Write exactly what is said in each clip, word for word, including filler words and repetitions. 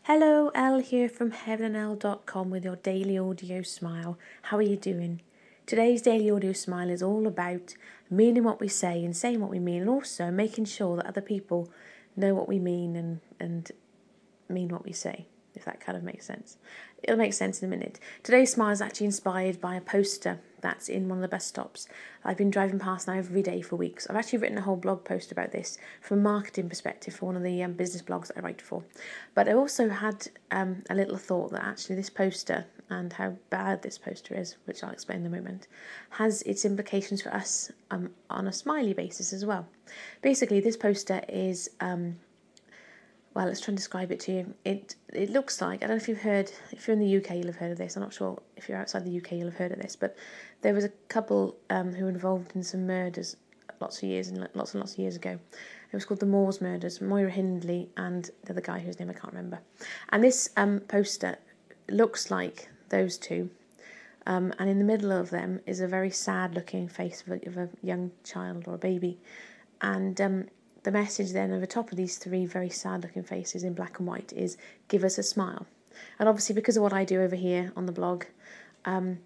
Hello, Elle here from heaven and elle dot com with your daily audio smile. How are you doing? Today's daily audio smile is all about meaning what we say and saying what we mean, and also making sure that other people know what we mean and, and mean what we say, if that kind of makes sense. It'll make sense in a minute. Today's smile is actually inspired by a poster that's in one of the bus stops I've been driving past now every day for weeks. I've actually written a whole blog post about this from a marketing perspective for one of the um, business blogs that I write for. But I also had um, a little thought that actually this poster and how bad this poster is, which I'll explain in a moment, has its implications for us um, on a smiley basis as well. Basically, this poster is... Um, Well, let's try and describe it to you. It it looks like, I don't know if you've heard, if you're in the U K, you'll have heard of this. I'm not sure if you're outside the U K, you'll have heard of this. But there was a couple um, who were involved in some murders lots of years and lots and lots of years ago. It was called the Moors murders, Moira Hindley and the other guy whose name I can't remember. And this um, poster looks like those two. Um, and in the middle of them is a very sad-looking face of a, of a young child or a baby. And... Um, The message then over top of these three very sad looking faces in black and white is give us a smile. And obviously because of what I do over here on the blog, um,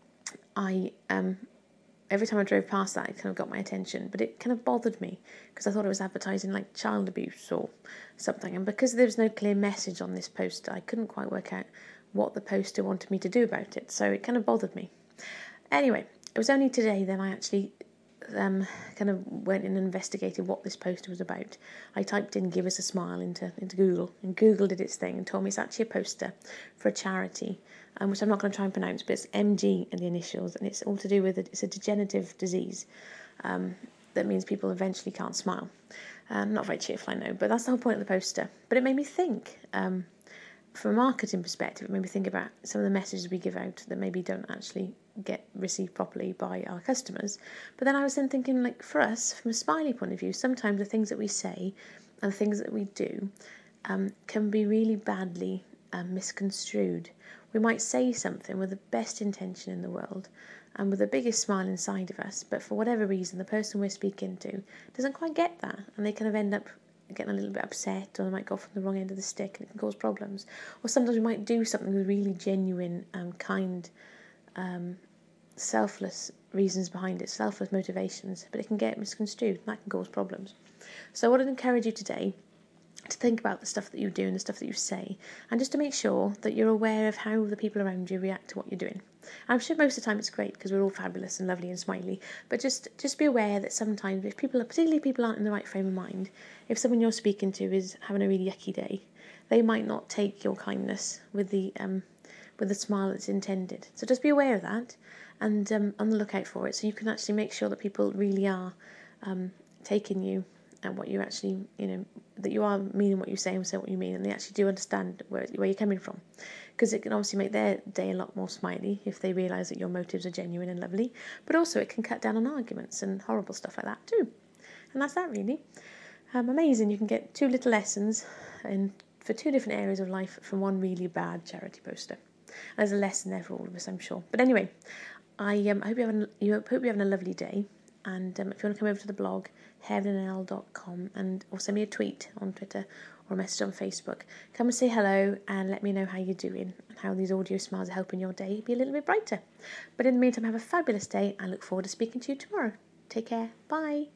I um, every time I drove past that it kind of got my attention, but it kind of bothered me because I thought it was advertising like child abuse or something. And because there was no clear message on this poster, I couldn't quite work out what the poster wanted me to do about it. So it kind of bothered me. Anyway, it was only today then I actually Um, kind of went in and investigated what this poster was about. I typed in "give us a smile" into into Google, and Google did its thing and told me it's actually a poster for a charity, um, which I'm not going to try and pronounce, but it's M G in the initials, and it's all to do with it. It's a degenerative disease um, that means people eventually can't smile. Um, not very cheerful, I know, but that's the whole point of the poster. But it made me think. Um, From a marketing perspective, it made me think about some of the messages we give out that maybe don't actually get received properly by our customers. But then I was then thinking, like, for us, from a smiley point of view, sometimes the things that we say and the things that we do um, can be really badly um, misconstrued. We might say something with the best intention in the world and with the biggest smile inside of us, but for whatever reason, the person we're speaking to doesn't quite get that, and they kind of end up getting a little bit upset, or they might go from the wrong end of the stick and it can cause problems. Or sometimes we might do something with really genuine, um, kind, um, selfless reasons behind it, selfless motivations, but it can get misconstrued and that can cause problems. So I would encourage you today to think about the stuff that you do and the stuff that you say, and just to make sure that you're aware of how the people around you react to what you're doing. I'm sure most of the time it's great because we're all fabulous and lovely and smiley, but just just be aware that sometimes if people, particularly people aren't in the right frame of mind, if someone you're speaking to is having a really yucky day, they might not take your kindness with the um with the smile that's intended. So just be aware of that and um, on the lookout for it, so you can actually make sure that people really are um, taking you and what you actually, you know, that you are meaning what you say and say what you mean, and they actually do understand where, where you're coming from. Because it can obviously make their day a lot more smiley if they realise that your motives are genuine and lovely, but also it can cut down on arguments and horrible stuff like that too. And that's that really. Um, amazing, you can get two little lessons in, for two different areas of life from one really bad charity poster. And there's a lesson there for all of us, I'm sure. But anyway, I um, hope, you're having, you hope you're having a lovely day. And um, if you want to come over to the blog, heaven and elle dot com, and or send me a tweet on Twitter or a message on Facebook, come and say hello and let me know how you're doing and how these audio smiles are helping your day be a little bit brighter. But in the meantime, have a fabulous day and look forward to speaking to you tomorrow. Take care. Bye.